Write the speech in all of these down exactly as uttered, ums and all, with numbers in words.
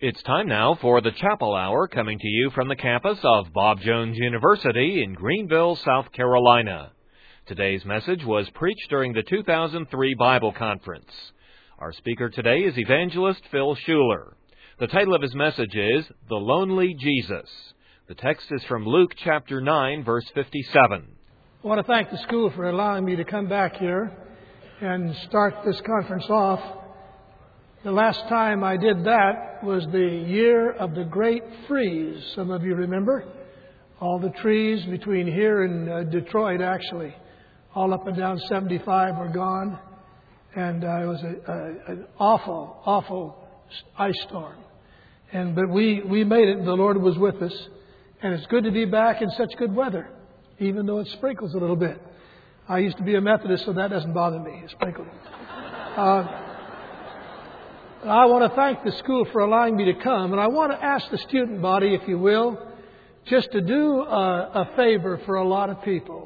It's time now for the Chapel Hour, coming to you from the campus of Bob Jones University in Greenville, South Carolina. Today's message was preached during the two thousand three Bible Conference. Our speaker today is Evangelist Phil Schuler. The title of his message is The Lonely Jesus. The text is from Luke chapter nine, verse fifty-seven. I want to thank the school for allowing me to come back here and start this conference off. The last time I did that was the year of the Great Freeze. Some of you remember? All the trees between here and uh, Detroit, actually, all up and down seventy-five were gone. And uh, it was a, a, an awful, awful ice storm. And But we, we made it, and the Lord was with us. And it's good to be back in such good weather, even though it sprinkles a little bit. I used to be a Methodist, so that doesn't bother me. It sprinkles. Uh, I want to thank the school for allowing me to come, and I want to ask the student body, if you will, just to do a, a favor for a lot of people.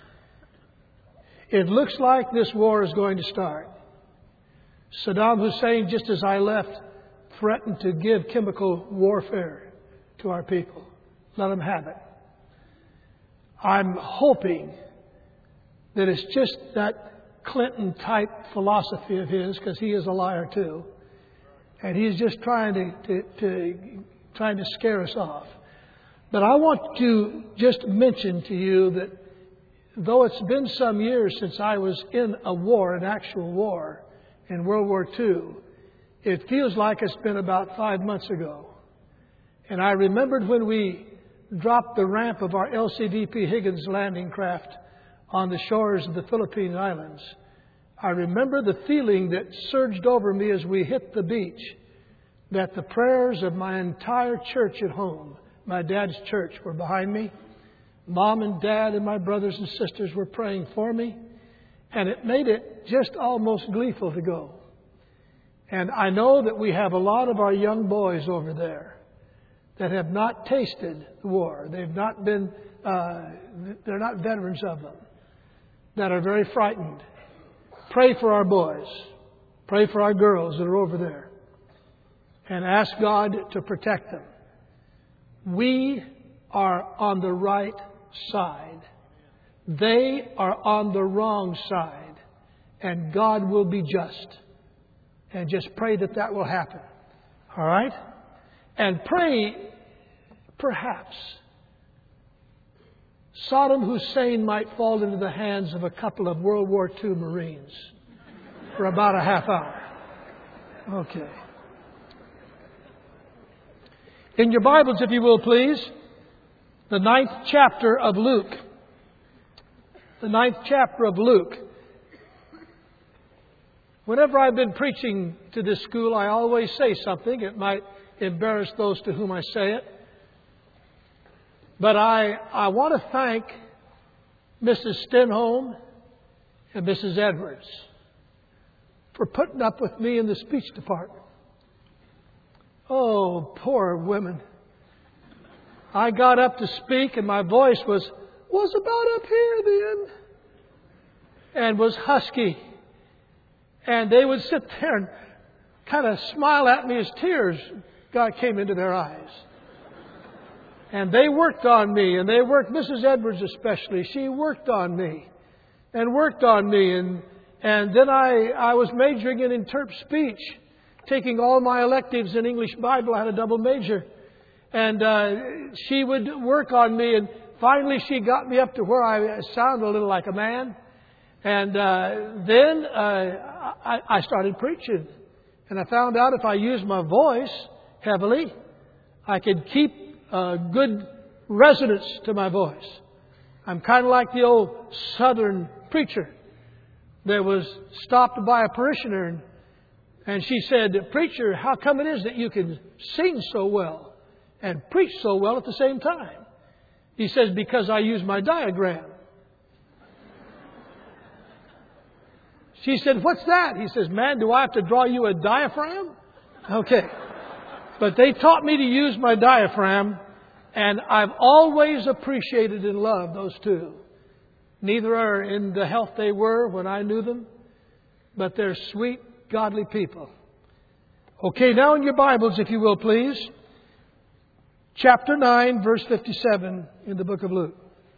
It looks like this war is going to start. Saddam Hussein, just as I left, threatened to give chemical warfare to our people. Let them have it. I'm hoping that it's just that Clinton-type philosophy of his, because he is a liar too. And he's just trying to, to, to trying to scare us off. But I want to just mention to you that though it's been some years since I was in a war, an actual war, in World War Two, it feels like it's been about five months ago. And I remembered when we dropped the ramp of our L C D P Higgins landing craft on the shores of the Philippine Islands. I remember the feeling that surged over me as we hit the beach, that the prayers of my entire church at home, my dad's church, were behind me. Mom and Dad and my brothers and sisters were praying for me. And it made it just almost gleeful to go. And I know that we have a lot of our young boys over there that have not tasted the war. They've not been, uh, they're not veterans of them, that are very frightened. Pray for our boys. Pray for our girls that are over there. And ask God to protect them. We are on the right side. They are on the wrong side. And God will be just. And just pray that that will happen. All right? And pray, perhaps, Saddam Hussein might fall into the hands of a couple of World War Two Marines for about a half hour. Okay. In your Bibles, if you will, please, the ninth chapter of Luke. The ninth chapter of Luke. Whenever I've been preaching to this school, I always say something. It might embarrass those to whom I say it. But I, I want to thank Missus Stenholm and Missus Edwards for putting up with me in the speech department. Oh, poor women. I got up to speak and my voice was, was about up here then. And was husky. And they would sit there and kind of smile at me as tears God came into their eyes. And they worked on me, and they worked, Missus Edwards especially, she worked on me, and worked on me, and and then I, I was majoring in interp speech, taking all my electives in English Bible. I had a double major, and uh, she would work on me, and finally she got me up to where I sound a little like a man, and uh, then uh, I, I started preaching, and I found out if I used my voice heavily, I could keep Uh, good resonance to my voice. I'm kind of like the old Southern preacher that was stopped by a parishioner and, and she said, "Preacher, how come it is that you can sing so well and preach so well at the same time?" He says, "Because I use my diagram." She said, "What's that?" He says, "Man, do I have to draw you a diaphragm?" Okay. But they taught me to use my diaphragm, and I've always appreciated and loved those two. Neither are in the health they were when I knew them, but they're sweet, godly people. Okay, now in your Bibles, if you will, please. Chapter nine, verse fifty-seven in the book of Luke.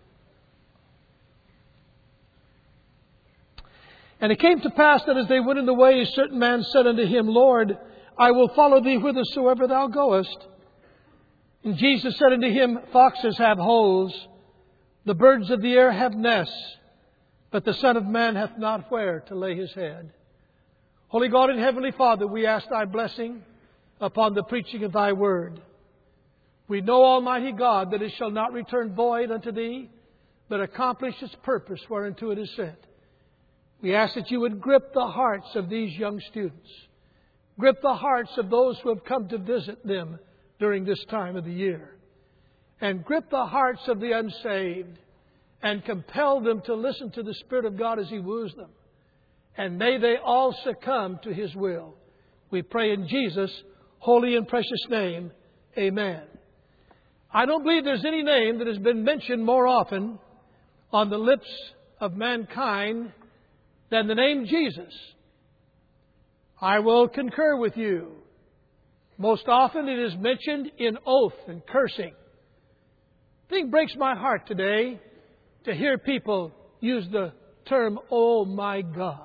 And it came to pass that as they went in the way, a certain man said unto him, Lord, I will follow thee whithersoever thou goest. And Jesus said unto him, Foxes have holes, the birds of the air have nests, but the Son of Man hath not where to lay his head. Holy God and Heavenly Father, we ask Thy blessing upon the preaching of Thy Word. We know, Almighty God, that it shall not return void unto Thee, but accomplish its purpose whereunto it is sent. We ask that You would grip the hearts of these young students. Grip the hearts of those who have come to visit them during this time of the year. And grip the hearts of the unsaved and compel them to listen to the Spirit of God as He woos them. And may they all succumb to His will. We pray in Jesus' holy and precious name. Amen. I don't believe there's any name that has been mentioned more often on the lips of mankind than the name Jesus. I will concur with you. Most often it is mentioned in oath and cursing. The thing breaks my heart today to hear people use the term, oh my God.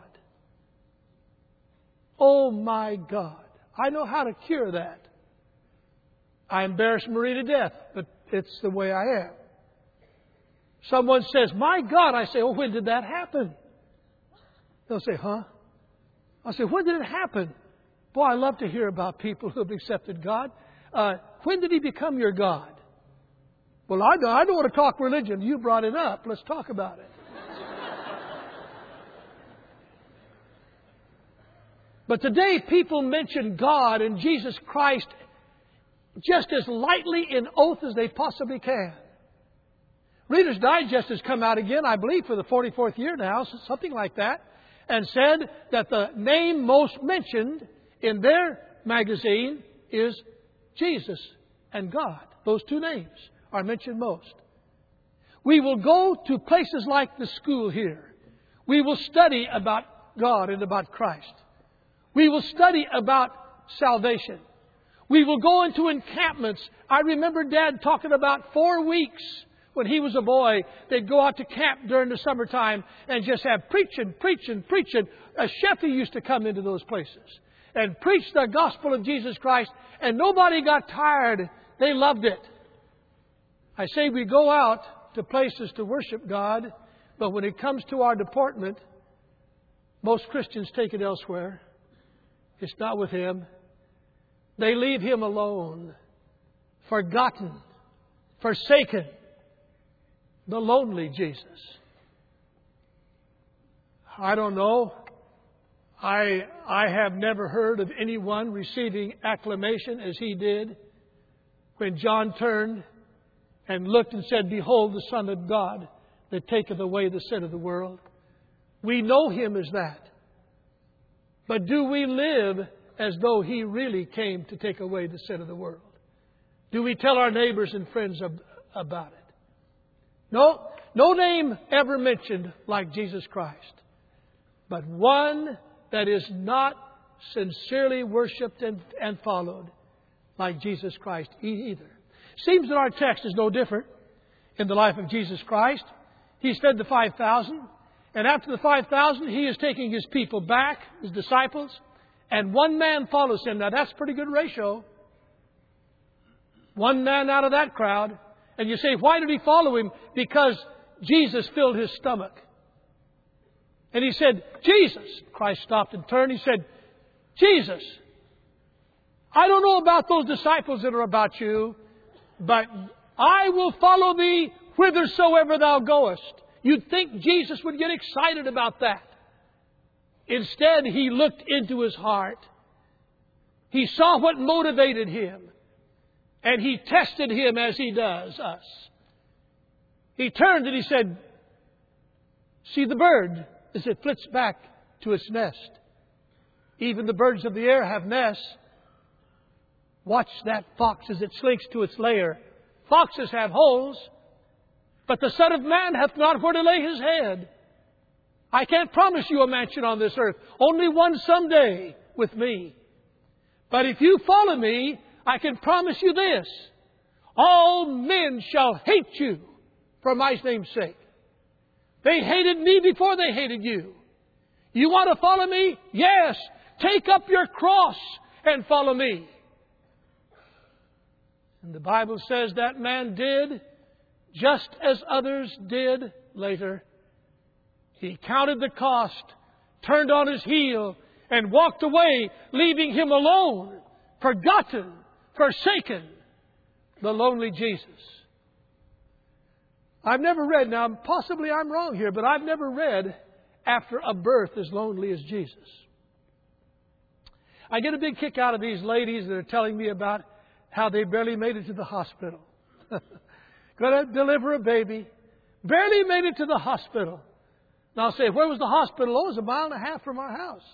Oh my God. I know how to cure that. I embarrass Marie to death, but it's the way I am. Someone says, my God. I say, oh, when did that happen? They'll say, huh? I say, when did it happen? Boy, I love to hear about people who have accepted God. Uh, when did He become your God? Well, I don't, I don't want to talk religion. You brought it up. Let's talk about it. But today people mention God and Jesus Christ just as lightly in oath as they possibly can. Reader's Digest has come out again, I believe, for the forty-fourth year now, something like that, and said that the name most mentioned in their magazine is Jesus and God. Those two names are mentioned most. We will go to places like the school here. We will study about God and about Christ. We will study about salvation. We will go into encampments. I remember Dad talking about four weeks when he was a boy. They'd go out to camp during the summertime and just have preaching, preaching, preaching. A Sheffy used to come into those places and preach the gospel of Jesus Christ, and nobody got tired. They loved it. I say we go out to places to worship God, but when it comes to our deportment, most Christians take it elsewhere. It's not with Him. They leave Him alone, forgotten, forsaken, the lonely Jesus. I don't know. I, I have never heard of anyone receiving acclamation as He did when John turned and looked and said, Behold the Son of God that taketh away the sin of the world. We know Him as that. But do we live as though He really came to take away the sin of the world? Do we tell our neighbors and friends ab- about it? No, no name ever mentioned like Jesus Christ, but one that is not sincerely worshipped and, and followed like Jesus Christ either. Seems that our text is no different in the life of Jesus Christ. He's fed the five thousand. And after the five thousand, He is taking His people back, His disciples, and one man follows Him. Now that's a pretty good ratio. One man out of that crowd. And you say, why did He follow Him? Because Jesus filled His stomach. And He said, Jesus. Christ stopped and turned. He said, Jesus, I don't know about those disciples that are about you, but I will follow Thee whithersoever Thou goest. You'd think Jesus would get excited about that. Instead, He looked into his heart. He saw what motivated him. And He tested him as He does us. He turned and He said, see the bird as it flits back to its nest. Even the birds of the air have nests. Watch that fox as it slinks to its lair. Foxes have holes, but the Son of Man hath not where to lay His head. I can't promise you a mansion on this earth. Only one someday with me. But if you follow me, I can promise you this. All men shall hate you for my name's sake. They hated me before they hated you. You want to follow me? Yes. Take up your cross and follow me. And the Bible says that man did just as others did later. He counted the cost, turned on his heel, and walked away, leaving him alone, forgotten, forsaken, the lonely Jesus. I've never read, now possibly I'm wrong here, but I've never read after a birth as lonely as Jesus. I get a big kick out of these ladies that are telling me about how they barely made it to the hospital. Going to deliver a baby. Barely made it to the hospital. And I'll say, where was the hospital? Oh, it was a mile and a half from our house.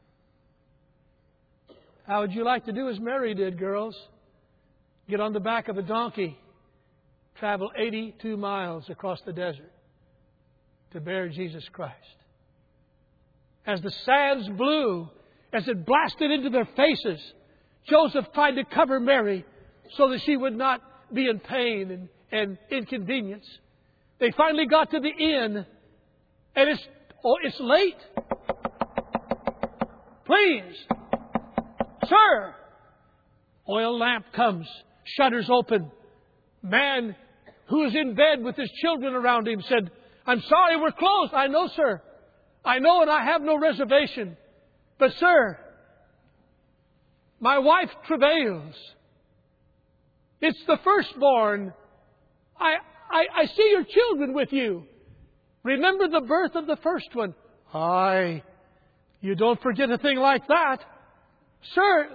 How would you like to do as Mary did, girls? Get on the back of a donkey, travel eighty-two miles across the desert to bear Jesus Christ. As the sands blew, as it blasted into their faces, Joseph tried to cover Mary so that she would not be in pain and, and inconvenience. They finally got to the inn, and it's, oh, it's late. Please, sir. Oil lamp comes, shutters open. Man who was in bed with his children around him said, I'm sorry, we're closed. I know, sir. I know, and I have no reservation. But, sir, my wife travails. It's the firstborn. I, I, I see your children with you. Remember the birth of the first one. Aye, you don't forget a thing like that. Sir,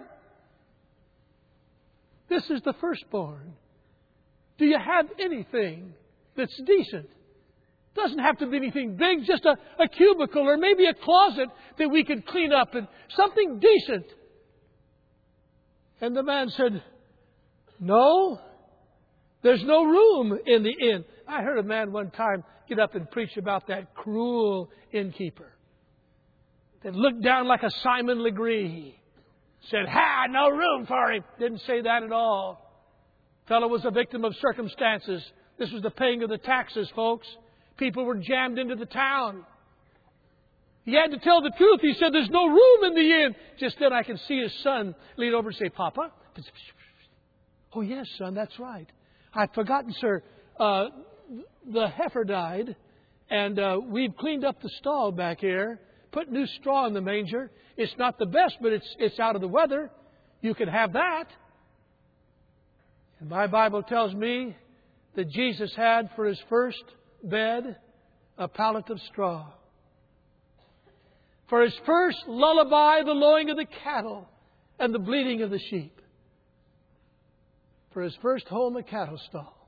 this is the firstborn. Do you have anything that's decent? Doesn't have to be anything big, just a, a cubicle or maybe a closet that we could clean up and something decent. And the man said, no, there's no room in the inn. I heard a man one time get up and preach about that cruel innkeeper that looked down like a Simon Legree. Said, ha, no room for him. Didn't say that at all. Fellow was a victim of circumstances. This was the paying of the taxes, folks. People were jammed into the town. He had to tell the truth. He said, there's no room in the inn. Just then I can see his son lean over and say, Papa? Oh, yes, son, that's right. I'd forgotten, sir. Uh, the heifer died, and uh, we've cleaned up the stall back here, put new straw in the manger. It's not the best, but it's, it's out of the weather. You can have that. And my Bible tells me that Jesus had for his first bed a pallet of straw. For his first lullaby, the lowing of the cattle and the bleating of the sheep. For his first home, a cattle stall.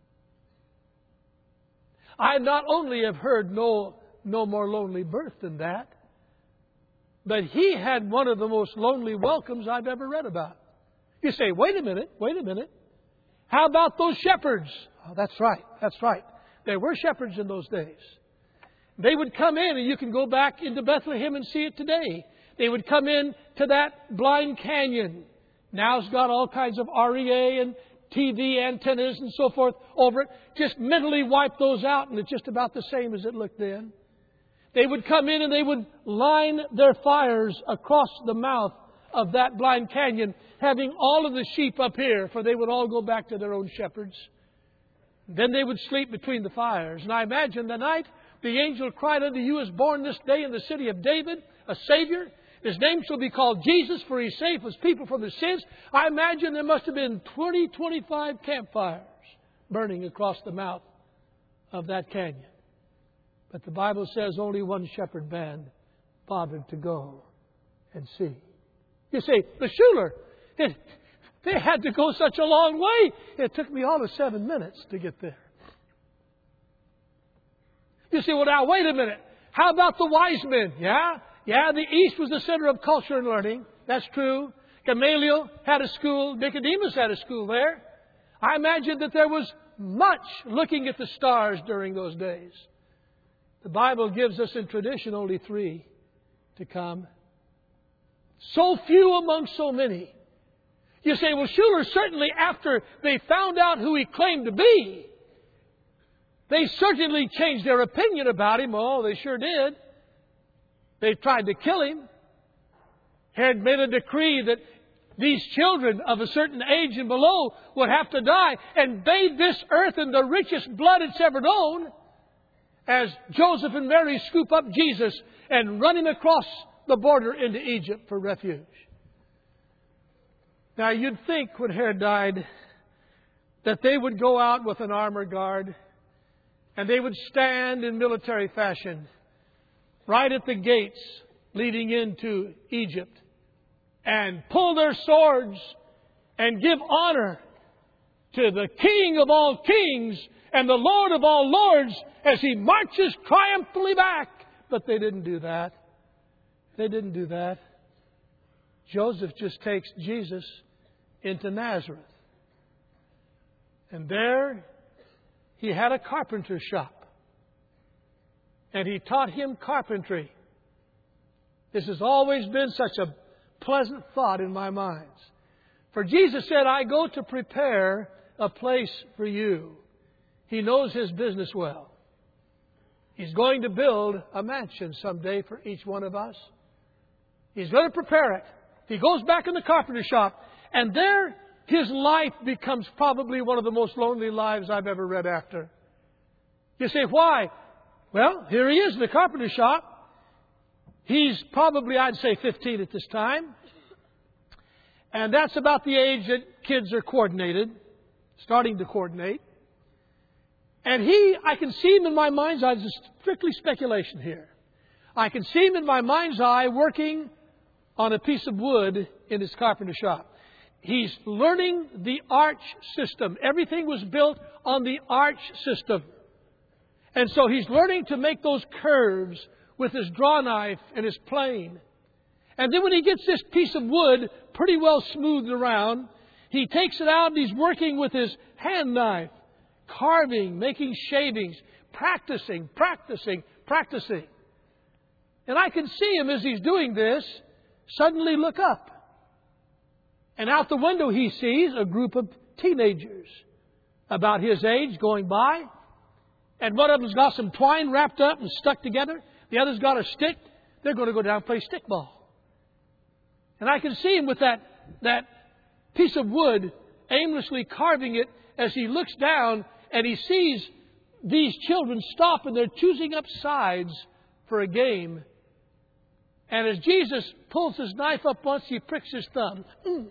I not only have heard no, no more lonely birth than that, but he had one of the most lonely welcomes I've ever read about. You say, wait a minute, wait a minute. How about those shepherds? Oh, that's right, that's right. There were shepherds in those days. They would come in, and you can go back into Bethlehem and see it today. They would come in to that blind canyon. Now it's got all kinds of R E A and T V antennas and so forth over it. Just mentally wipe those out, and it's just about the same as it looked then. They would come in and they would line their fires across the mouth of that blind canyon, having all of the sheep up here, for they would all go back to their own shepherds. Then they would sleep between the fires. And I imagine the night the angel cried unto you is born this day in the city of David, a Savior. His name shall be called Jesus, for he saved his people from their sins. I imagine there must have been twenty, twenty-five campfires burning across the mouth of that canyon. But the Bible says only one shepherd band bothered to go and see. You say, the Schuler, it, they had to go such a long way. It took me all of seven minutes to get there. You say, well, now, wait a minute. How about the wise men? Yeah? Yeah, the East was the center of culture and learning. That's true. Gamaliel had a school. Nicodemus had a school there. I imagine that there was much looking at the stars during those days. The Bible gives us in tradition only three to come. So few among so many You say, well, Schuller, certainly after they found out who he claimed to be, they certainly changed their opinion about him. Oh, they sure did. They tried to kill him. Herod made a decree that these children of a certain age and below would have to die, and bathe this earth in the richest blood it's ever known, as Joseph and Mary scoop up Jesus and run him across the border into Egypt for refuge. Now, you'd think when Herod died that they would go out with an armor guard and they would stand in military fashion right at the gates leading into Egypt and pull their swords and give honor to the King of all kings and the Lord of all lords as He marches triumphantly back. But they didn't do that. They didn't do that. Joseph just takes Jesus into Nazareth. And there he had a carpenter shop. And he taught him carpentry. This has always been such a pleasant thought in my mind. For Jesus said, I go to prepare a place for you. He knows His business well. He's going to build a mansion someday for each one of us. He's going to prepare it. He goes back in the carpenter shop, and there his life becomes probably one of the most lonely lives I've ever read after. You say, why? Well, here he is in the carpenter shop. He's probably, I'd say, fifteen at this time. And that's about the age that kids are coordinated, starting to coordinate. And he, I can see him in my mind's eye, this is strictly speculation here. I can see him in my mind's eye working on a piece of wood in his carpenter shop. He's learning the arch system. Everything was built on the arch system. And so he's learning to make those curves with his draw knife and his plane. And then when he gets this piece of wood pretty well smoothed around, he takes it out and he's working with his hand knife, carving, making shavings, practicing, practicing, practicing. And I can see him as he's doing this suddenly look up. And out the window he sees a group of teenagers about his age going by. And one of them's got some twine wrapped up and stuck together. The other's got a stick. They're going to go down and play stickball. And I can see him with that, that piece of wood aimlessly carving it as he looks down and he sees these children stop and they're choosing up sides for a game. And as Jesus pulls his knife up once, he pricks his thumb. Mm.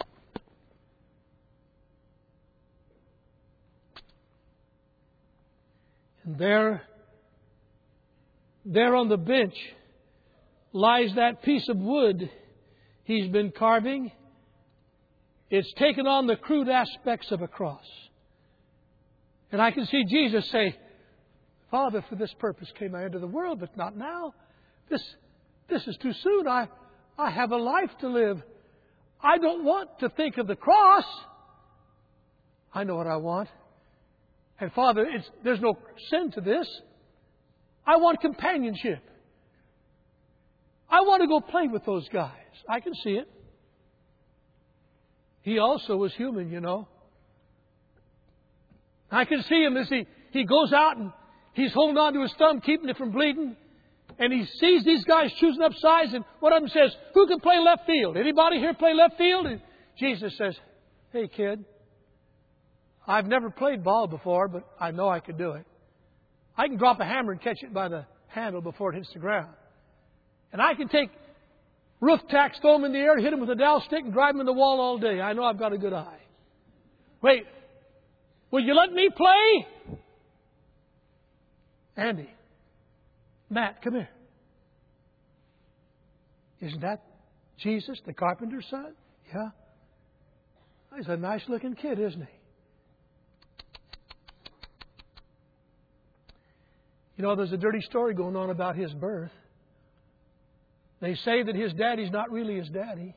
And there, there on the bench lies that piece of wood he's been carving. It's taken on the crude aspects of a cross. And I can see Jesus say, Father, for this purpose came I into the world, but not now. This, this is too soon. I, I have a life to live. I don't want to think of the cross. I know what I want. And Father, it's, there's no sin to this. I want companionship. I want to go play with those guys. I can see it. He also was human, you know. I can see him as he, he goes out and he's holding on to his thumb, keeping it from bleeding. And he sees these guys choosing up sides. And one of them says, who can play left field? Anybody here play left field? And Jesus says, hey, kid, I've never played ball before, but I know I could do it. I can drop a hammer and catch it by the handle before it hits the ground. And I can take roof tacks, throw them in the air, hit them with a dowel stick, and drive them in the wall all day. I know I've got a good eye. Wait, will you let me play? Andy, Matt, come here. Isn't that Jesus, the carpenter's son? Yeah. He's a nice looking kid, isn't he? You know, there's a dirty story going on about his birth. They say that his daddy's not really his daddy.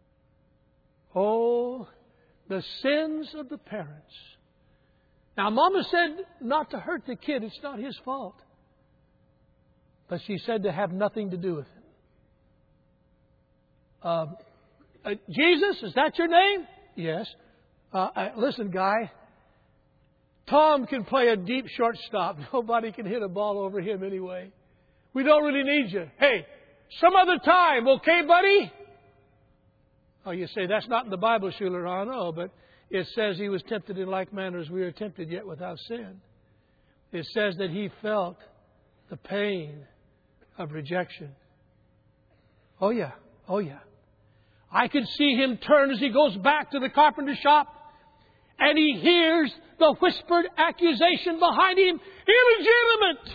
Oh, the sins of the parents. Now, Mama said not to hurt the kid. It's not his fault. But she said to have nothing to do with him. Uh, uh, Jesus, is that your name? Yes. Uh, I, listen, guy. Tom can play a deep shortstop. Nobody can hit a ball over him anyway. We don't really need you. Hey, some other time, okay, buddy? Oh, you say, that's not in the Bible, Schuler. I know, but it says he was tempted in like manner as we are tempted, yet without sin. It says that he felt the pain of rejection. Oh, yeah. Oh, yeah. I can see him turn as he goes back to the carpenter shop, and he hears the whispered accusation behind him, illegitimate.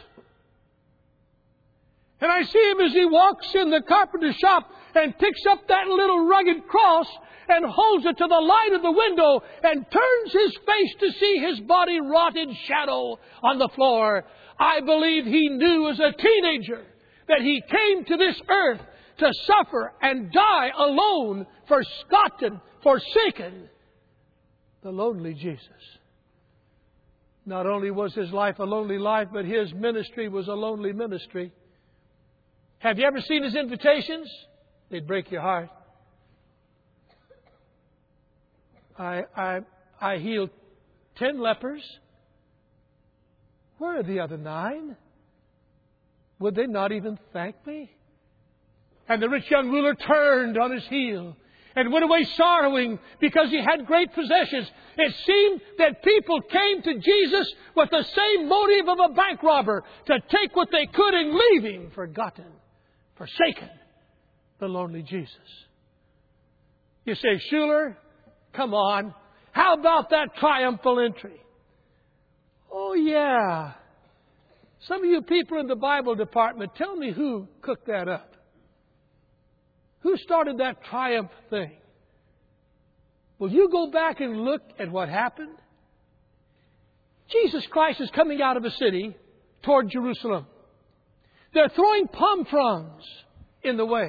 And I see him as he walks in the carpenter shop and picks up that little rugged cross and holds it to the light of the window and turns his face to see his body rotted shadow on the floor. I believe he knew as a teenager that he came to this earth to suffer and die alone, forgotten, forsaken. The lonely Jesus. Not only was his life a lonely life, but his ministry was a lonely ministry. Have you ever seen his invitations? They'd break your heart. I, I, I healed ten lepers. Where are the other nine? Would they not even thank me? And the rich young ruler turned on his heel and went away sorrowing because he had great possessions. It seemed that people came to Jesus with the same motive of a bank robber, to take what they could and leave him forgotten, forsaken, the lonely Jesus. You say, Schuler, come on. How about that triumphal entry? Oh, yeah. Some of you people in the Bible department, tell me who cooked that up. Who started that triumph thing? Will you go back and look at what happened? Jesus Christ is coming out of a city toward Jerusalem. They're throwing palm fronds in the way.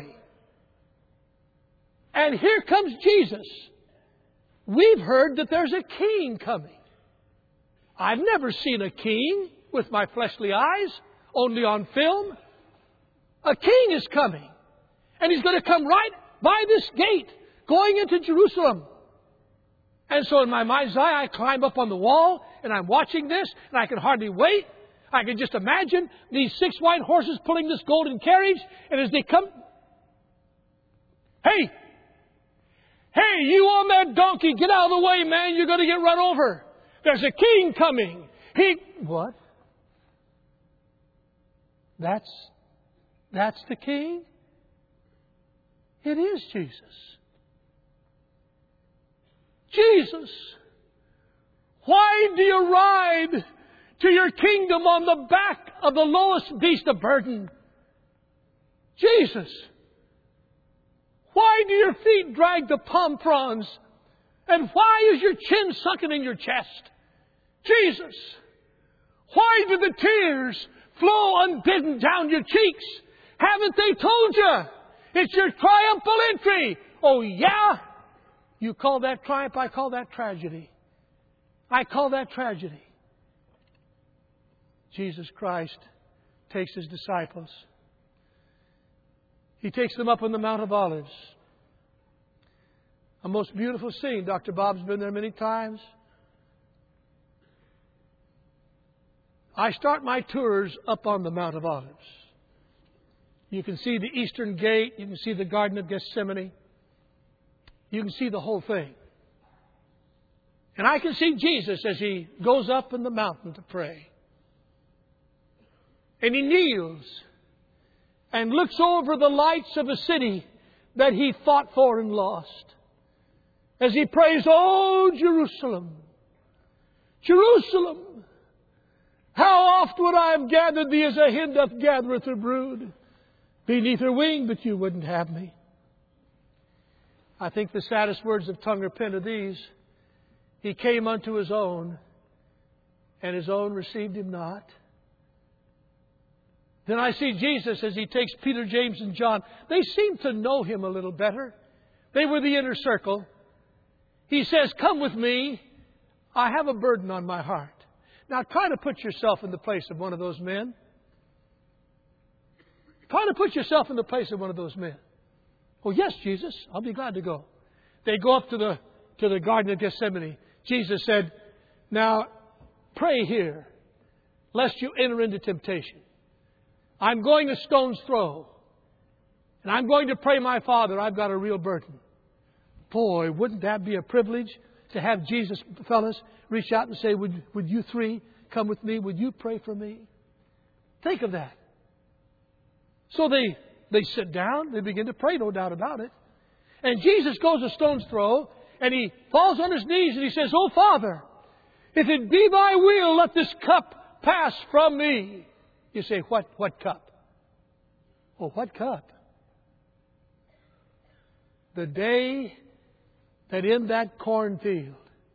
And here comes Jesus. We've heard that there's a king coming. I've never seen a king with my fleshly eyes, only on film. A king is coming. And he's going to come right by this gate, going into Jerusalem. And so in my mind's eye, I climb up on the wall, and I'm watching this, and I can hardly wait. I can just imagine these six white horses pulling this golden carriage, and as they come... Hey! Hey, you on that donkey, get out of the way, man. You're going to get run over. There's a king coming. He... What? That's... That's the king? It is Jesus. Jesus, why do you ride to your kingdom on the back of the lowest beast of burden? Jesus, why do your feet drag the palm fronds? And why is your chin sunken in your chest? Jesus, why do the tears flow unbidden down your cheeks? Haven't they told you? It's your triumphal entry. Oh, yeah? You call that triumph? I call that tragedy. I call that tragedy. Jesus Christ takes His disciples. He takes them up on the Mount of Olives. A most beautiful scene. Doctor Bob's been there many times. I start my tours up on the Mount of Olives. You can see the Eastern Gate. You can see the Garden of Gethsemane. You can see the whole thing. And I can see Jesus as He goes up in the mountain to pray. And He kneels and looks over the lights of a city that He fought for and lost. As He prays, "Oh, Jerusalem, Jerusalem, how oft would I have gathered thee as a hen doth gathereth her brood beneath her wing, but you wouldn't have me." I think the saddest words of tongue repent are these: He came unto His own, and His own received Him not. Then I see Jesus as He takes Peter, James, and John. They seem to know Him a little better. They were the inner circle. He says, "Come with me. I have a burden on my heart." Now try to put yourself in the place of one of those men. Try to put yourself in the place of one of those men. "Oh, yes, Jesus, I'll be glad to go." They go up to the to the Garden of Gethsemane, Jesus said, now pray here, lest you enter into temptation. I'm going a stone's throw. And I'm going to pray my Father, I've got a real burden. Boy, wouldn't that be a privilege to have Jesus, fellas, reach out and say, would, would you three come with me? Would you pray for me? Think of that. So they, they sit down, they begin to pray, no doubt about it. And Jesus goes a stone's throw, and He falls on His knees and He says, oh Father, if it be Thy will, let this cup pass from me. You say, what, what cup? Oh, what cup? The day that in that cornfield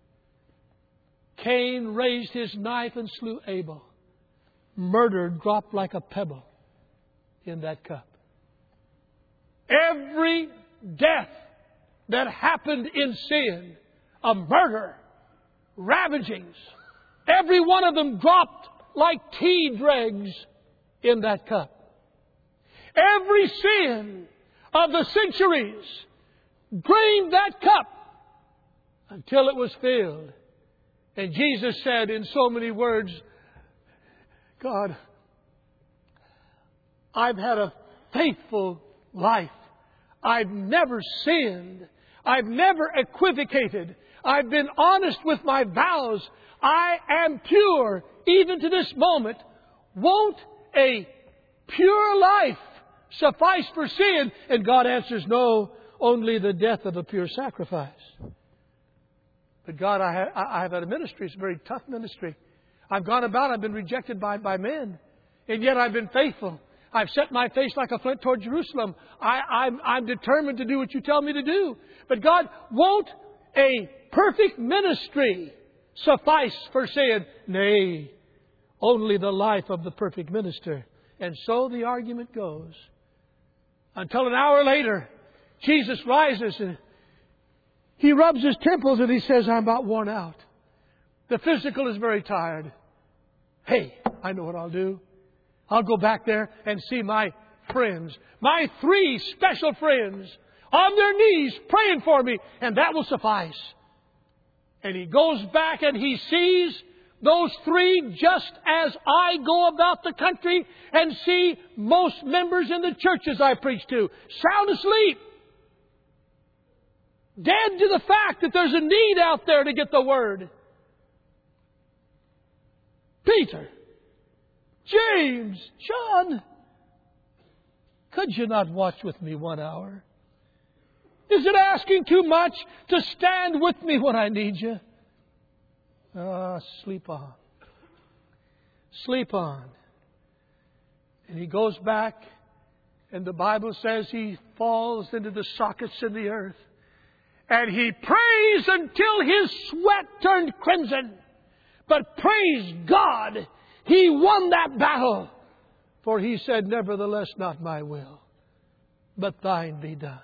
Cain raised his knife and slew Abel, murder dropped like a pebble in that cup. Every death that happened in sin, a murder, ravagings, every one of them dropped like tea dregs in that cup. Every sin of the centuries drained that cup until it was filled. And Jesus said in so many words, God, I've had a faithful life. I've never sinned. I've never equivocated. I've been honest with my vows. I am pure even to this moment. Won't a pure life suffice for sin? And God answers, no, only the death of a pure sacrifice. But God, I have, I have had a ministry. It's a very tough ministry. I've gone about, I've been rejected by, by men. And yet I've been faithful. I've set my face like a flint toward Jerusalem. I, I'm, I'm determined to do what you tell me to do. But God, won't a perfect ministry suffice for sin? Nay, only the life of the perfect minister. And so the argument goes. Until an hour later, Jesus rises and He rubs His temples and He says, I'm about worn out. The physical is very tired. Hey, I know what I'll do. I'll go back there and see my friends, my three special friends, on their knees praying for me, and that will suffice. And He goes back and He sees those three just as I go about the country and see most members in the churches I preach to, sound asleep. Dead to the fact that there's a need out there to get the Word. Peter, James, John, could you not watch with me one hour? Is it asking too much to stand with me when I need you? Ah, sleep on. Sleep on. And he goes back, and the Bible says he falls into the sockets in the earth. And he prays until his sweat turned crimson. But praise God, he won that battle. For he said, nevertheless, not my will, but thine be done.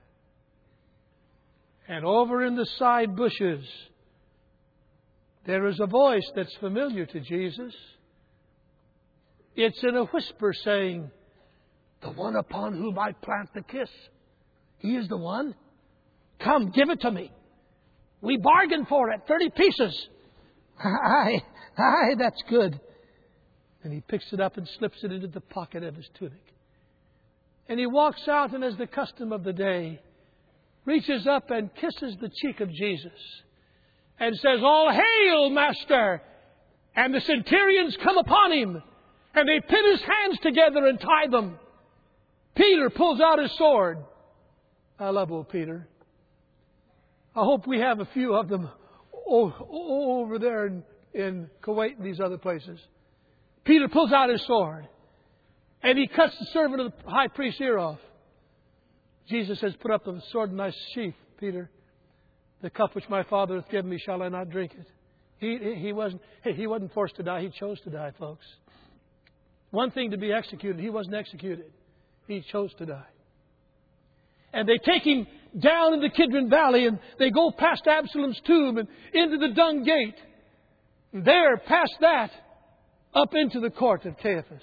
And over in the side bushes, there is a voice that's familiar to Jesus. It's in a whisper saying, the one upon whom I plant the kiss, he is the one. Come, give it to me. We bargained for it, thirty pieces. Aye, aye, that's good. And he picks it up and slips it into the pocket of his tunic. And he walks out and, as the custom of the day, reaches up and kisses the cheek of Jesus and says, all hail, Master! And the centurions come upon him and they pin his hands together and tie them. Peter pulls out his sword. I love old Peter. I hope we have a few of them over there in, in Kuwait and these other places. Peter pulls out his sword and he cuts the servant of the high priest's ear off. Jesus says, put up the sword in thy sheath, Peter. The cup which my Father hath given me, shall I not drink it? He, he, wasn't, he wasn't forced to die. He chose to die, folks. One thing to be executed. He wasn't executed. He chose to die. And they take him down in the Kidron Valley and they go past Absalom's tomb and into the dung gate. And there, past that, up into the court of Caiaphas.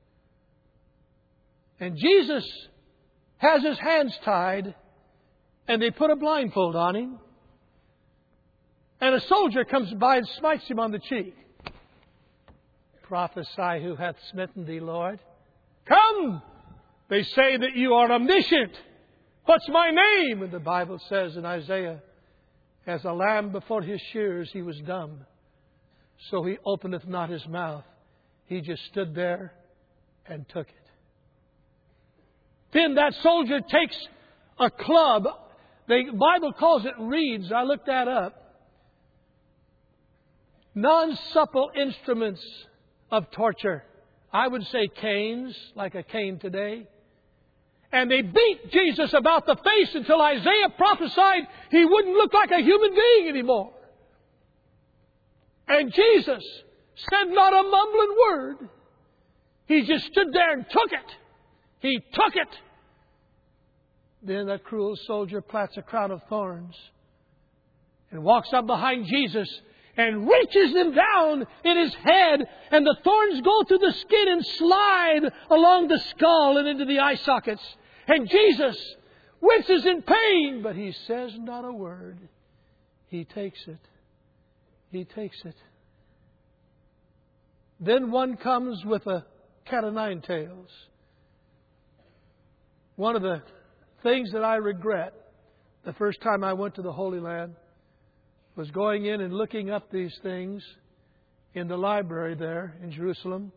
And Jesus has his hands tied and they put a blindfold on him. And a soldier comes by and smites him on the cheek. Prophesy who hath smitten thee, Lord. Come! They say that you are omniscient. What's my name? And the Bible says in Isaiah, as a lamb before his shears, he was dumb. So he openeth not his mouth. He just stood there and took it. Then that soldier takes a club. The Bible calls it reeds. I looked that up. Non-supple instruments of torture. I would say canes, like a cane today. And they beat Jesus about the face until Isaiah prophesied he wouldn't look like a human being anymore. And Jesus said not a mumbling word. He just stood there and took it. He took it. Then that cruel soldier plants a crown of thorns and walks up behind Jesus and reaches them down in His head, and the thorns go through the skin and slide along the skull and into the eye sockets. And Jesus winces in pain, but He says not a word. He takes it. He takes it. Then one comes with a cat o' nine tails. One of the things that I regret the first time I went to the Holy Land was going in and looking up these things in the library there in Jerusalem.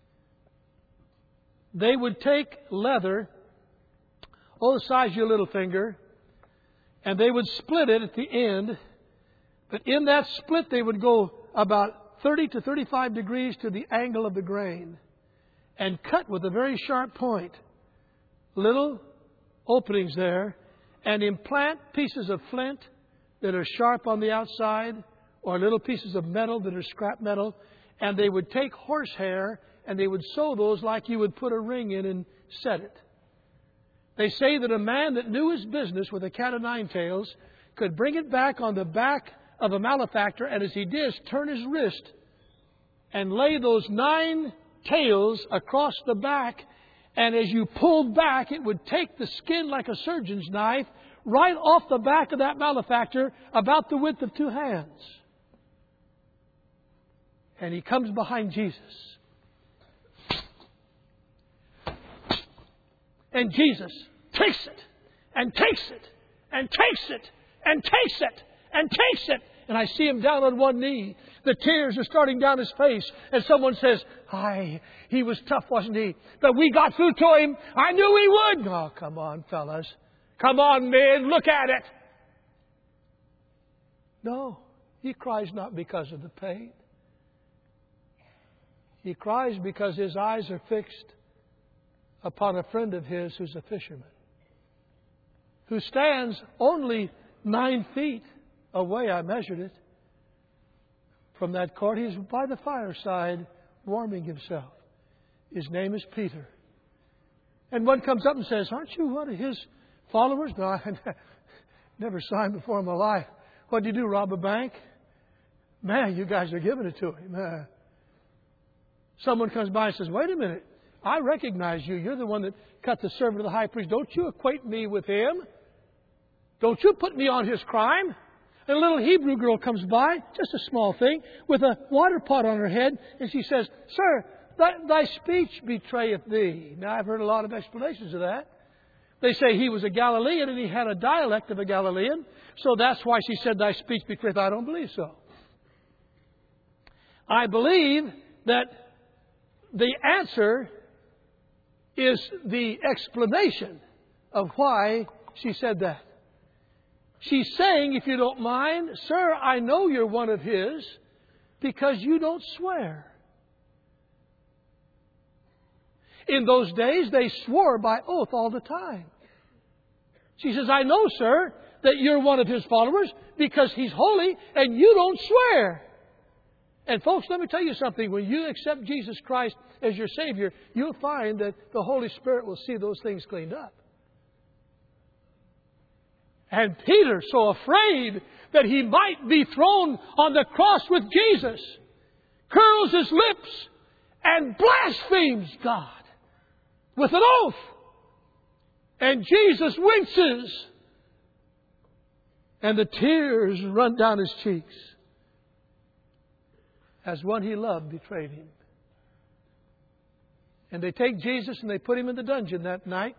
They would take leather, oh, the size of your little finger, and they would split it at the end. But in that split, they would go about thirty to thirty-five degrees to the angle of the grain and cut with a very sharp point little openings there and implant pieces of flint that are sharp on the outside or little pieces of metal that are scrap metal, and they would take horsehair and they would sew those like you would put a ring in and set it. They say that a man that knew his business with a cat o' nine tails could bring it back on the back of a malefactor, and as he did, turn his wrist and lay those nine tails across the back, and as you pulled back, it would take the skin like a surgeon's knife right off the back of that malefactor about the width of two hands. And he comes behind Jesus. And Jesus takes it, and takes it, and takes it, and takes it, and takes it. And I see him down on one knee. The tears are starting down his face. And someone says, "Aye, he was tough, wasn't he? But we got through to him. I knew he would." Oh, come on, fellas. Come on, men. Look at it. No, he cries not because of the pain. He cries because his eyes are fixed upon a friend of his who's a fisherman, who stands only nine feet away. I measured it. From that court, he's by the fireside warming himself. His name is Peter. And one comes up and says, "Aren't you one of his followers?" "No, I never saw him before in my life." "What did you do, rob a bank?" "Man, you guys are giving it to him." Uh, someone comes by and says, "Wait a minute. I recognize you. You're the one that cut the servant of the high priest. Don't you equate me with him? Don't you put me on his crime?" And a little Hebrew girl comes by, just a small thing, with a water pot on her head, and she says, "Sir, thy, thy speech betrayeth thee." Now, I've heard a lot of explanations of that. They say he was a Galilean and he had a dialect of a Galilean, so that's why she said, "Thy speech betrayeth." I don't believe so. I believe that the answer is the explanation of why she said that. She's saying, if you don't mind, "Sir, I know you're one of his because you don't swear." In those days, they swore by oath all the time. She says, "I know, sir, that you're one of his followers because he's holy and you don't swear." And folks, let me tell you something. When you accept Jesus Christ as your Savior, you'll find that the Holy Spirit will see those things cleaned up. And Peter, so afraid that he might be thrown on the cross with Jesus, curls his lips and blasphemes God with an oath. And Jesus winces, and the tears run down his cheeks. as one He loved betrayed Him. And they take Jesus and they put Him in the dungeon that night.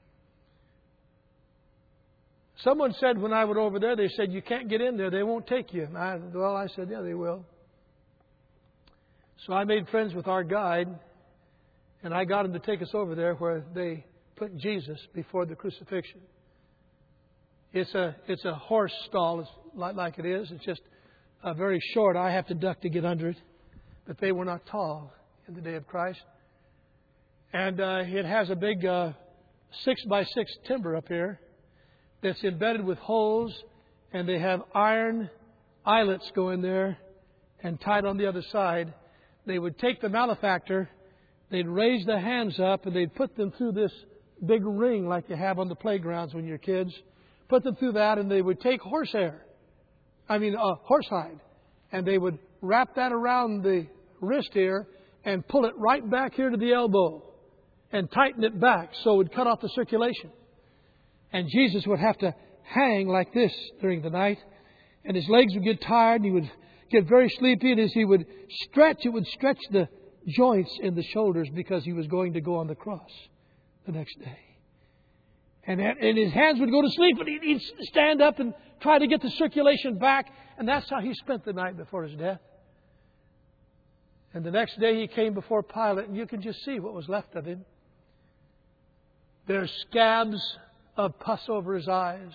Someone said when I went over there, they said, you can't get in there. They won't take you. And I, well, I said, yeah, they will. So I made friends with our guide, and I got him to take us over there where they put Jesus before the crucifixion. It's a it's a horse stall, it's like, like it is. It's just uh, very short. I have to duck to get under it. But they were not tall in the day of Christ. And uh, it has a big uh, six by six timber up here that's embedded with holes, and they have iron eyelets go in there and tied on the other side. They would take the malefactor, they'd raise their hands up, and they'd put them through this big ring like you have on the playgrounds when you're kids. Put them through that, and they would take horsehair, I mean uh, horsehide, and they would wrap that around the wrist here and pull it right back here to the elbow and tighten it back so it would cut off the circulation. And Jesus would have to hang like this during the night, and his legs would get tired, and he would get very sleepy, and as he would stretch, it would stretch the joints in the shoulders because he was going to go on the cross the next day. And, and his hands would go to sleep, and he'd stand up and try to get the circulation back. And that's how he spent the night before his death. And the next day he came before Pilate, and you can just see what was left of him. There's scabs of pus over his eyes.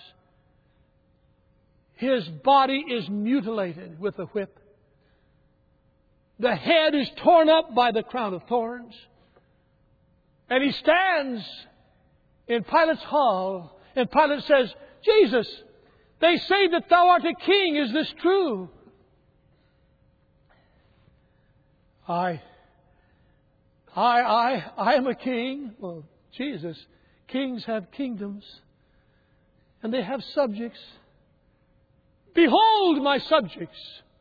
His body is mutilated with a whip. The head is torn up by the crown of thorns. And he stands in Pilate's hall, and Pilate says, Jesus, they say that thou art a king. Is this true? I, I, I, I am a king. Well, Jesus, kings have kingdoms, and they have subjects. Behold my subjects.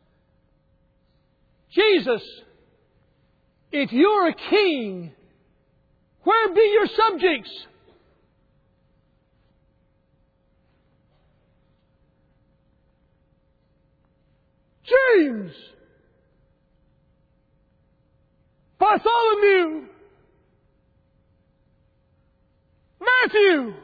Jesus, if you're a king, where be your subjects? James, Bartholomew, Matthew,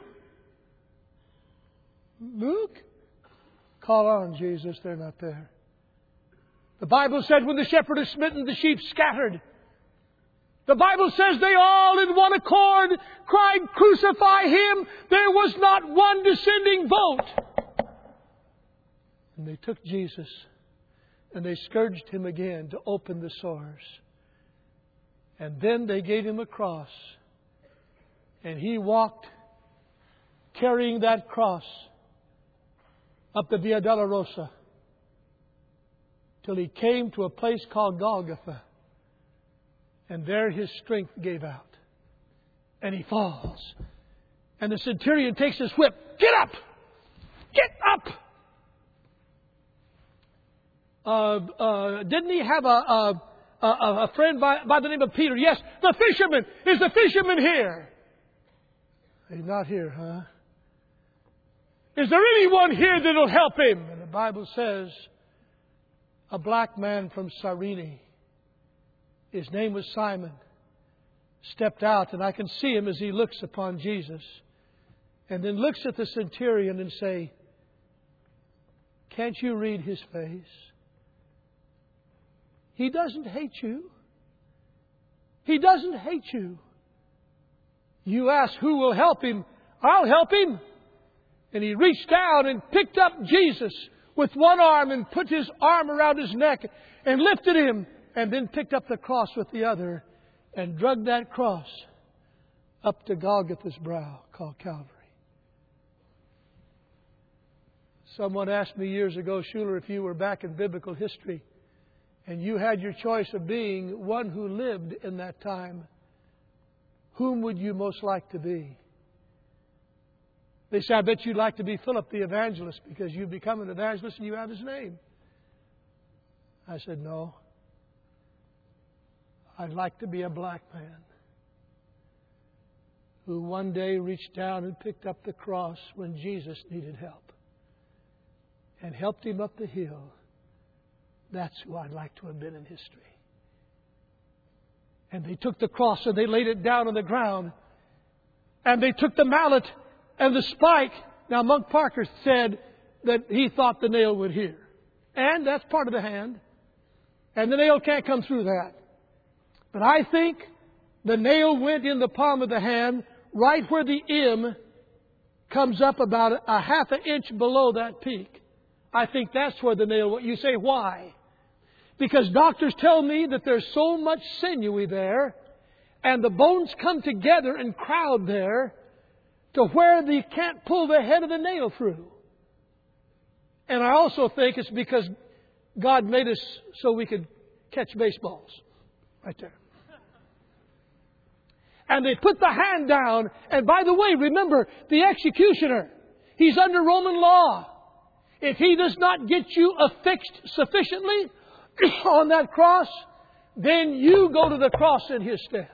Luke. Call on, Jesus, they're not there. The Bible said when the shepherd is smitten, the sheep scattered. The Bible says they all in one accord cried, crucify him. There was not one dissenting vote. And they took Jesus and they scourged him again to open the sores. And then they gave him a cross. And he walked carrying that cross up the Via Dolorosa till he came to a place called Golgotha. And there his strength gave out. And he falls. And the centurion takes his whip. Get up! Get up! Uh, uh, didn't he have a, a, a, a friend by, by the name of Peter? Yes, the fisherman. Is the fisherman here? He's not here, huh? Is there anyone here that will help him? And the Bible says a black man from Cyrene, his name was Simon, stepped out, and I can see him as he looks upon Jesus and then looks at the centurion and say, can't you read his face? He doesn't hate you. He doesn't hate you. You ask who will help him. I'll help him. And he reached down and picked up Jesus with one arm and put his arm around his neck and lifted him, and then picked up the cross with the other and dragged that cross up to Golgotha's brow, called Calvary. Someone asked me years ago, Schuler, if you were back in biblical history and you had your choice of being one who lived in that time, whom would you most like to be? They said, I bet you'd like to be Philip the evangelist because you've become an evangelist and you have his name. I said, no. I'd like to be a black man who one day reached down and picked up the cross when Jesus needed help and helped him up the hill That's who I'd like to have been in history. And they took the cross and they laid it down on the ground. And they took the mallet and the spike. Now, Monk Parker said that he thought the nail would hear. And that's part of the hand. And the nail can't come through that. But I think the nail went in the palm of the hand right where the M comes up about a half an inch below that peak. I think that's where the nail went. You say, why? Because doctors tell me that there's so much sinewy there, and the bones come together and crowd there to where they can't pull the head of the nail through. And I also think it's because God made us so we could catch baseballs. Right there. And they put the hand down. And by the way, remember, the executioner, he's under Roman law. If he does not get you affixed sufficiently on that cross, then you go to the cross in his stead.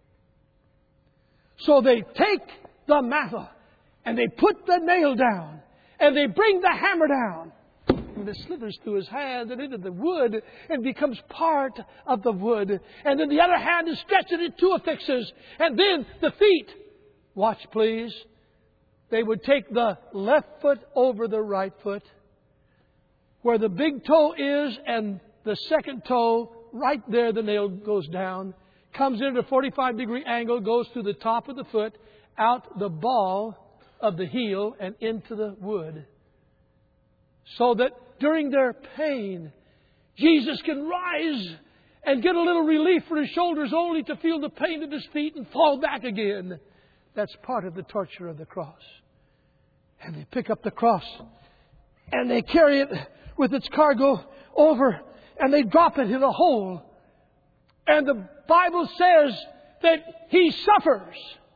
So they take the matha and they put the nail down and they bring the hammer down. And it slithers through his hand and into the wood and becomes part of the wood. And then the other hand is stretched and it too affixes. And then the feet. Watch, please. They would take the left foot over the right foot, where the big toe is, and the second toe, right there the nail goes down, comes in at a forty-five degree angle, goes through the top of the foot, out the ball of the heel, and into the wood. So that during their pain, Jesus can rise and get a little relief for his shoulders, only to feel the pain at his feet and fall back again. That's part of the torture of the cross. And they pick up the cross and they carry it with its cargo over and they drop it in a hole. And the Bible says that he suffers.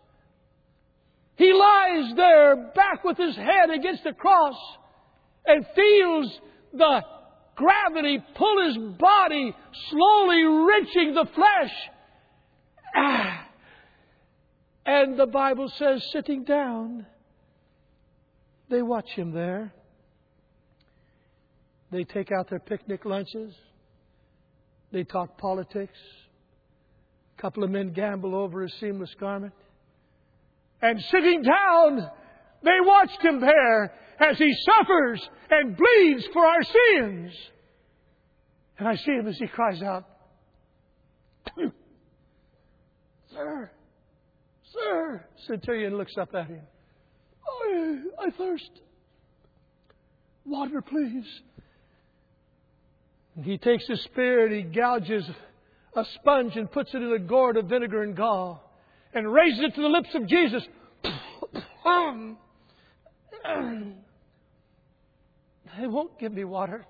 He lies there back with his head against the cross and feels the gravity pull his body, slowly wrenching the flesh. Ah. And the Bible says, sitting down, they watch him there. They take out their picnic lunches. They talk politics. A couple of men gamble over his seamless garment. And sitting down, they watched him there as he suffers and bleeds for our sins. And I see him as he cries out, Sir, Sir. Centurion looks up at him. I, I thirst. Water, please. And he takes his spear and he gouges a sponge and puts it in a gourd of vinegar and gall and raises it to the lips of Jesus. They won't give me water.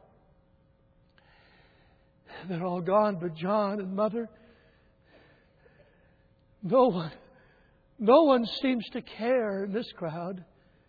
They're all gone but John and Mother. No one, no one seems to care in this crowd.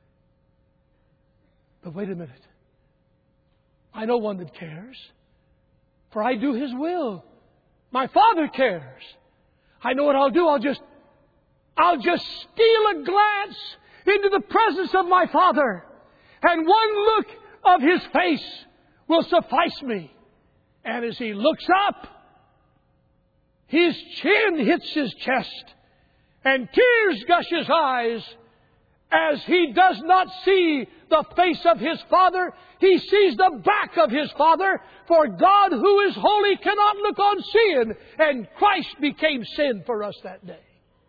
But wait a minute. I know one that cares. For I do His will. My Father cares. I know what I'll do. I'll just, I'll just steal a glance into the presence of my Father. And one look of His face will suffice me. And as He looks up, His chin hits His chest. And tears gush His eyes. As He does not see the face of His Father, He sees the back of His Father. For God, who is holy, cannot look on sin. And Christ became sin for us that day.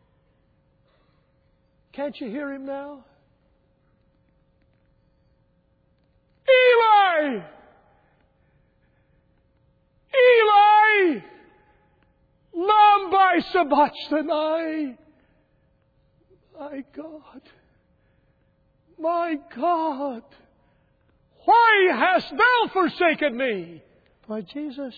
Can't you hear Him now? Eli! Eli! Lama sabachthani! My God! My God! Why hast Thou forsaken me? Why, Jesus.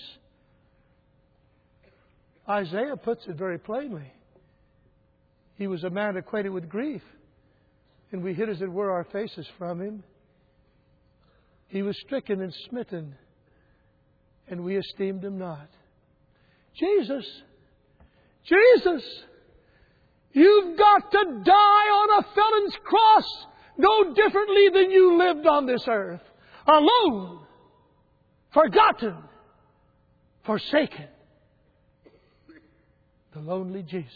Isaiah puts it very plainly. He was a man acquainted with grief, and we hid as it were our faces from Him. He was stricken and smitten, and we esteemed Him not. Jesus, Jesus, you've got to die on a felon's cross no differently than you lived on this earth. Alone, forgotten, forsaken the lonely Jesus.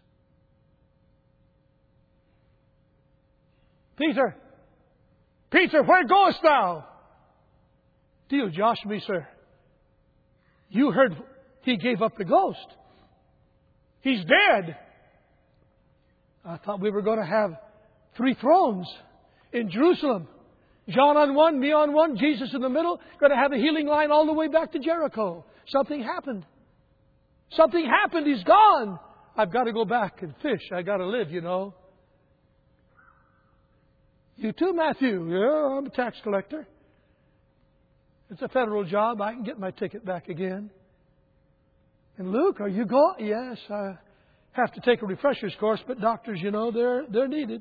Peter, Peter, where goest thou? Do you josh me, sir? You heard he gave up the ghost. He's dead. I thought we were going to have three thrones in Jerusalem. John on one, me on one, Jesus in the middle. Going to have a healing line all the way back to Jericho. Something happened. Something happened. He's gone. I've got to go back and fish. I've got to live, you know. You too, Matthew? Yeah, I'm a tax collector. It's a federal job. I can get my ticket back again. And Luke, are you going? Yes, I have to take a refresher's course, but doctors, you know, they're they're needed.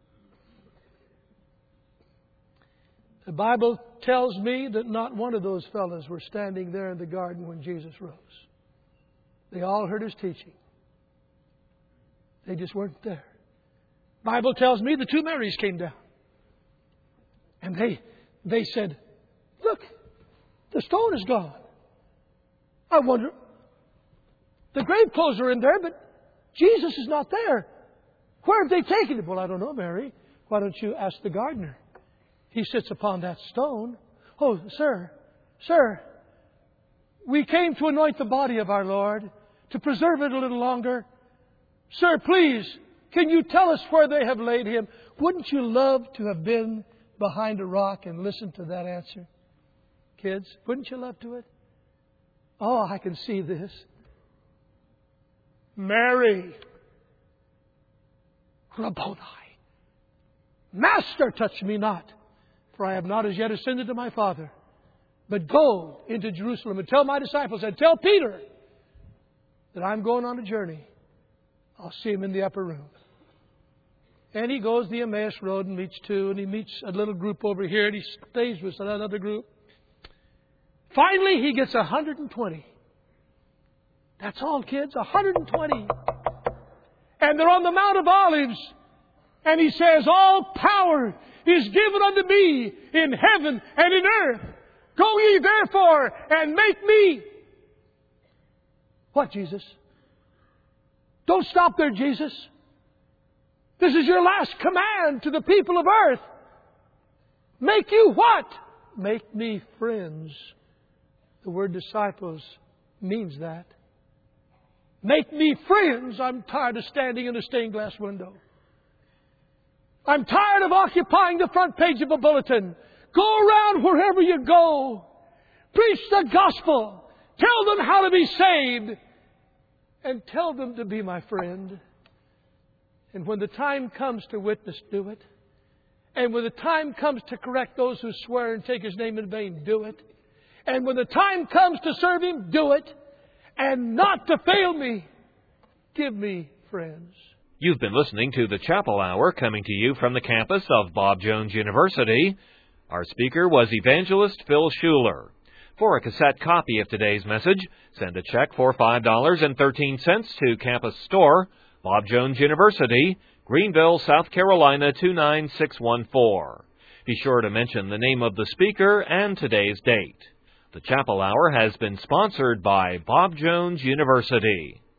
The Bible tells me that not one of those fellows were standing there in the garden when Jesus rose. They all heard His teaching. They just weren't there. The Bible tells me the two Marys came down. And they they said, look, the stone is gone. I wonder, the grave clothes are in there, but Jesus is not there. Where have they taken him? Well, I don't know, Mary. Why don't you ask the gardener? He sits upon that stone. Oh, sir, sir, we came to anoint the body of our Lord, to preserve it a little longer. Sir, please, can you tell us where they have laid Him? Wouldn't you love to have been behind a rock and listened to that answer? Kids, wouldn't you love to it? Oh, I can see this. Mary, Rabboni, Master, touch me not, for I have not as yet ascended to my Father. But go into Jerusalem and tell my disciples and tell Peter that I'm going on a journey. I'll see him in the upper room. And he goes the Emmaus Road and meets two, and he meets a little group over here, and he stays with another group. Finally, he gets one hundred twenty. That's all, kids, one hundred twenty. And they're on the Mount of Olives. And he says, all power is given unto me in heaven and in earth. Go ye therefore and make me. What, Jesus? Don't stop there, Jesus. This is your last command to the people of earth. Make you what? Make me friends. The word disciples means that. Make me friends. I'm tired of standing in a stained glass window. I'm tired of occupying the front page of a bulletin. Go around wherever you go. Preach the gospel. Tell them how to be saved. And tell them to be my friend. And when the time comes to witness, do it. And when the time comes to correct those who swear and take His name in vain, do it. And when the time comes to serve Him, do it. And not to fail me, give me friends. You've been listening to the Chapel Hour, coming to you from the campus of Bob Jones University. Our speaker was evangelist Phil Schuler. For a cassette copy of today's message, send a check for five dollars and thirteen cents to Campus Store, Bob Jones University, Greenville, South Carolina two nine six one four. Be sure to mention the name of the speaker and today's date. The Chapel Hour has been sponsored by Bob Jones University.